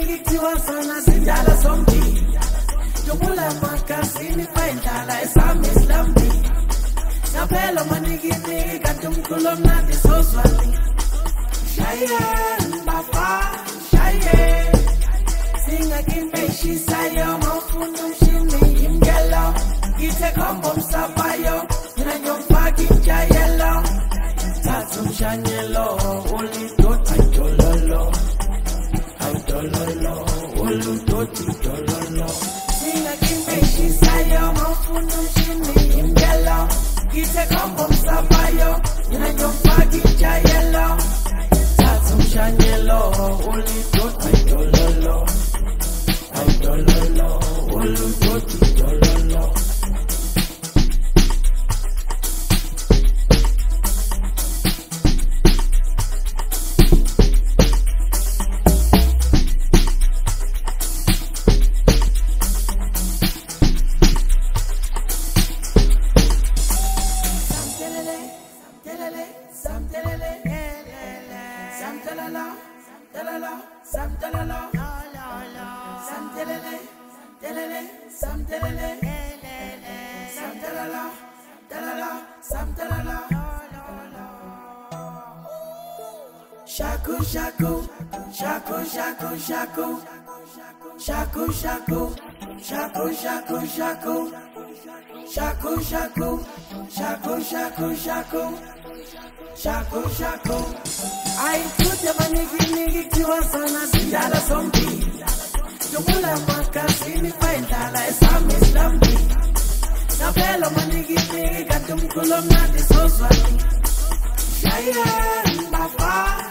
ngikuthiwa sana sindala sombili Jubula makasini paindala esami islambi Naphelo maniki kanti umculo mnandi sozwani Shayen baba shayen Singakimeshisayo mawufuna umshini imgelo Ngithe khombo msabayo mina ngiyomfaka injayelo Thatha umshanyelo ulidoti dololo Dololo ulidoti dololo Singakimeshisayo mawufuna umshini imgelo Ngithe khombo msabayo mina ngiyomfaka injayelo Thatha umshanyelo ulidoti dololo Dololo ulidoti dololo Shaku shaku, shaku shaku shaku, shaku shaku, shaku shaku shaku, shaku shaku, shaku shaku shaku, shaku shaku. I put the money kiwa sana sindala sombi. Jubula makasini paindala esami islambi. Naphelo maniki kanti umculo mnandi sozwani. Shayen baba.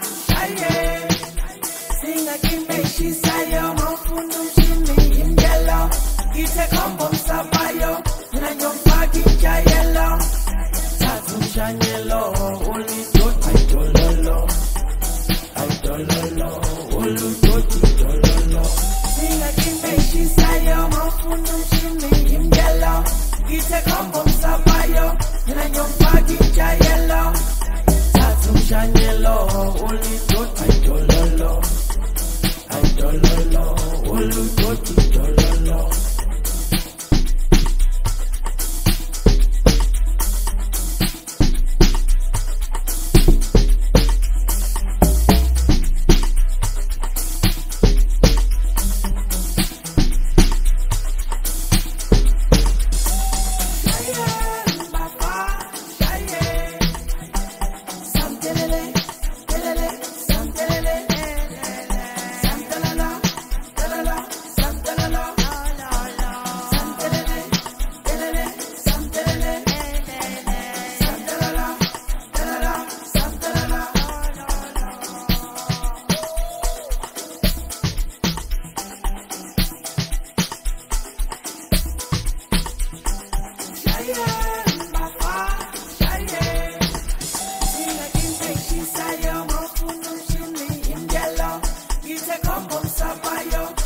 Singakimeshisayo mawufuna umshini imgelo Ngithe khombo msabayo mina ngiyomfaka injayelo Thatha umshanyelo ulidoti dololo Dololo ulidoti dololo Singakimeshisayo mawufuna umshini imgelo Ngithe khombo msabayo mina ngiyomfaka injayelo Thatha umshanyelo ulidoti dololo Dololo ulidoti dololo Ngithe khombo msabayo